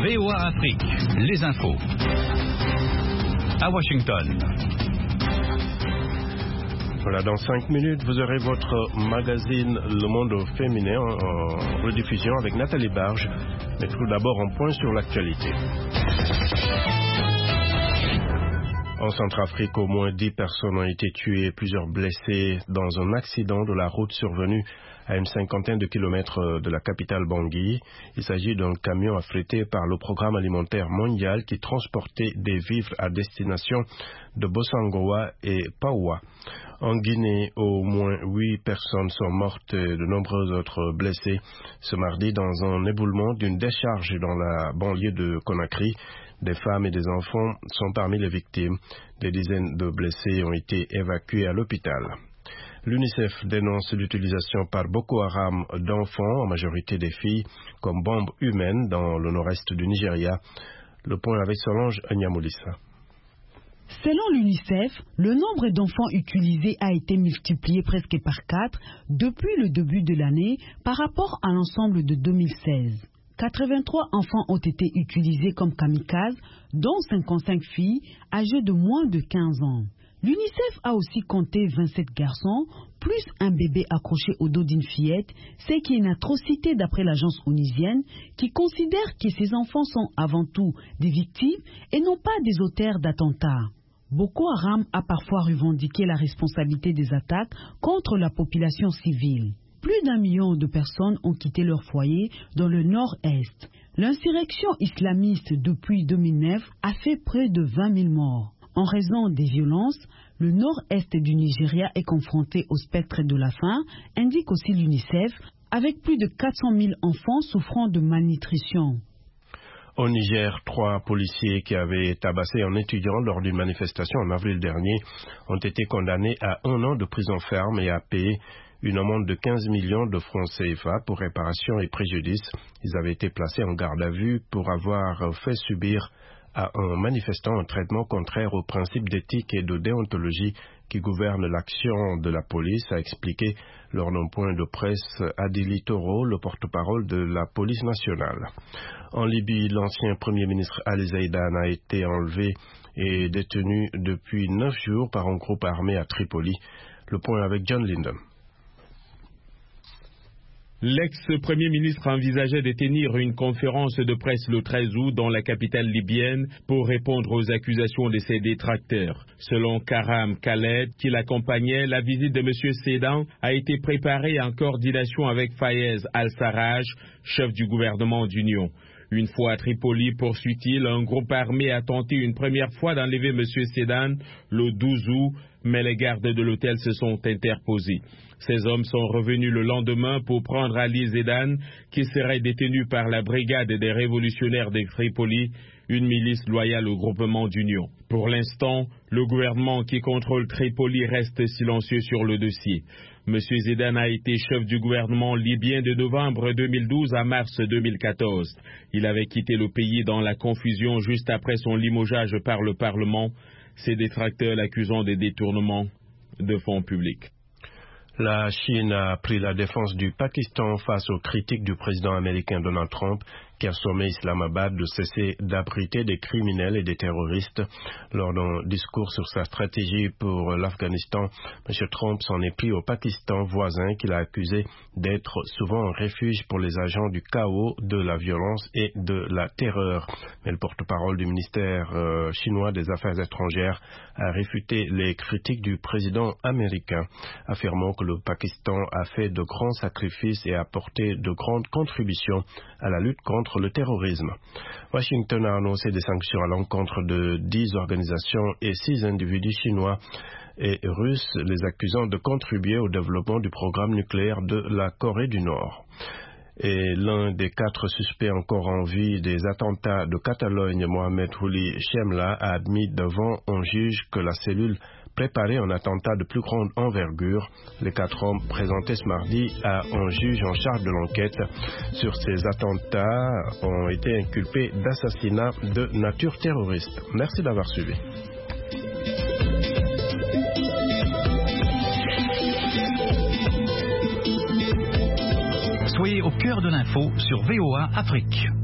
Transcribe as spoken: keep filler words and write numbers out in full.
V O A Afrique, les infos. À Washington. Voilà, dans cinq minutes, vous aurez votre magazine Le Monde Féminin en rediffusion avec Nathalie Barge. Mais tout d'abord, un point sur l'actualité. En Centrafrique, au moins dix personnes ont été tuées et plusieurs blessées dans un accident de la route survenu à une cinquantaine de kilomètres de la capitale Bangui. Il s'agit d'un camion affrété par le Programme alimentaire mondial qui transportait des vivres à destination de Bossangoa et Paoua. En Guinée, au moins huit personnes sont mortes et de nombreuses autres blessées ce mardi dans un éboulement d'une décharge dans la banlieue de Conakry. Des femmes et des enfants sont parmi les victimes. Des dizaines de blessés ont été évacués à l'hôpital. L'UNICEF dénonce l'utilisation par Boko Haram d'enfants, en majorité des filles, comme bombes humaines dans le nord-est du Nigeria. Le point avec Solange Agnamoulissa. Selon l'UNICEF, le nombre d'enfants utilisés a été multiplié presque par quatre depuis le début de l'année par rapport à l'ensemble de deux mille seize. quatre-vingt-trois enfants ont été utilisés comme kamikazes, dont cinquante-cinq filles âgées de moins de quinze ans. L'UNICEF a aussi compté vingt-sept garçons, plus un bébé accroché au dos d'une fillette, ce qui est une atrocité d'après l'agence onusienne, qui considère que ces enfants sont avant tout des victimes et non pas des auteurs d'attentats. Boko Haram a parfois revendiqué la responsabilité des attaques contre la population civile. Plus d'un million de personnes ont quitté leur foyer dans le nord-est. L'insurrection islamiste depuis deux mille neuf a fait près de vingt mille morts. En raison des violences, le nord-est du Nigeria est confronté au spectre de la faim, indique aussi l'UNICEF, avec plus de quatre cent mille enfants souffrant de malnutrition. Au Niger, trois policiers qui avaient tabassé un étudiant lors d'une manifestation en avril dernier ont été condamnés à un an de prison ferme et à payer une amende de quinze millions de francs C F A pour réparation et préjudice. Ils avaient été placés en garde à vue pour avoir fait subir à un manifestant un traitement contraire aux principes d'éthique et de déontologie qui gouvernent l'action de la police, a expliqué lors d'un point de presse Adili Toro, le porte-parole de la police nationale. En Libye, l'ancien premier ministre Ali Zaidan a été enlevé et détenu depuis neuf jours par un groupe armé à Tripoli. Le point avec John Lyndon. L'ex-premier ministre envisageait de tenir une conférence de presse le treize août dans la capitale libyenne pour répondre aux accusations de ses détracteurs. Selon Karam Khaled, qui l'accompagnait, la visite de M. Sedan a été préparée en coordination avec Fayez Al-Sarraj, chef du gouvernement d'union. Une fois à Tripoli, poursuit-il, un groupe armé a tenté une première fois d'enlever M. Sedan le douze août, mais les gardes de l'hôtel se sont interposés. Ces hommes sont revenus le lendemain pour prendre Ali Zaidan, qui serait détenu par la brigade des révolutionnaires de Tripoli, une milice loyale au groupement d'union. Pour l'instant, le gouvernement qui contrôle Tripoli reste silencieux sur le dossier. M. Zaidan a été chef du gouvernement libyen de novembre deux mille douze à mars deux mille quatorze. Il avait quitté le pays dans la confusion juste après son limogeage par le Parlement, ses détracteurs l'accusant de détournement de fonds publics. La Chine a pris la défense du Pakistan face aux critiques du président américain Donald Trump qui a sommé Islamabad de cesser d'abriter des criminels et des terroristes. Lors d'un discours sur sa stratégie pour l'Afghanistan, M. Trump s'en est pris au Pakistan voisin qu'il a accusé d'être souvent un refuge pour les agents du chaos, de la violence et de la terreur. Mais le porte-parole du ministère euh, chinois des Affaires étrangères a réfuté les critiques du président américain, affirmant que le Pakistan a fait de grands sacrifices et a apporté de grandes contributions à la lutte contre le terrorisme. Washington a annoncé des sanctions à l'encontre de dix organisations et six individus chinois et russes, les accusant de contribuer au développement du programme nucléaire de la Corée du Nord. Et l'un des quatre suspects encore en vie des attentats de Catalogne, Mohamed Ould Chemla, a admis devant un juge que la cellule préparait un attentat de plus grande envergure. Les quatre hommes présentés ce mardi à un juge en charge de l'enquête sur ces attentats ont été inculpés d'assassinat de nature terroriste. Merci d'avoir suivi. Soyez au cœur de l'info sur V O A Afrique.